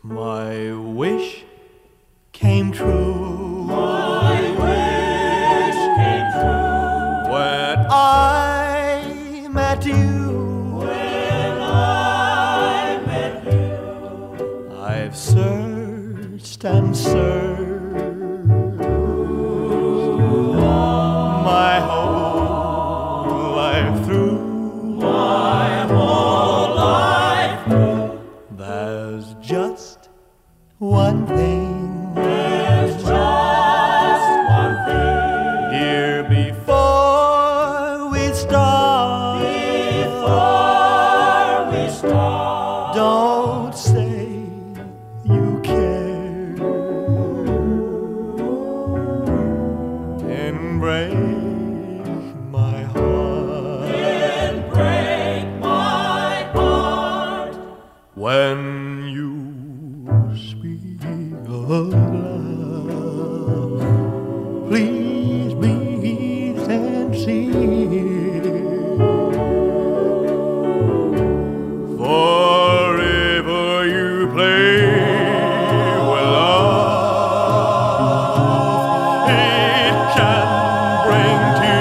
My wish came true. My wish came true. When I met you. When I met you. I've searched and searched my whole life through. My whole life through. There's just one thing, There's just one thing, dear, before we start. before we start. Don't say you care, and break my heart. And break my heart. When you speak of love, please be sincere. Forever you play with love, it can bring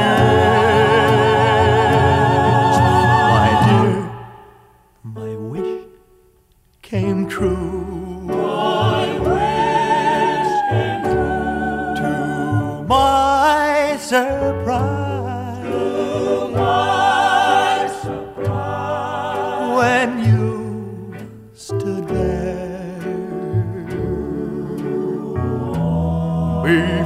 tears. My dear, my wish came true. My wish came true. To my surprise, To my surprise. when you stood there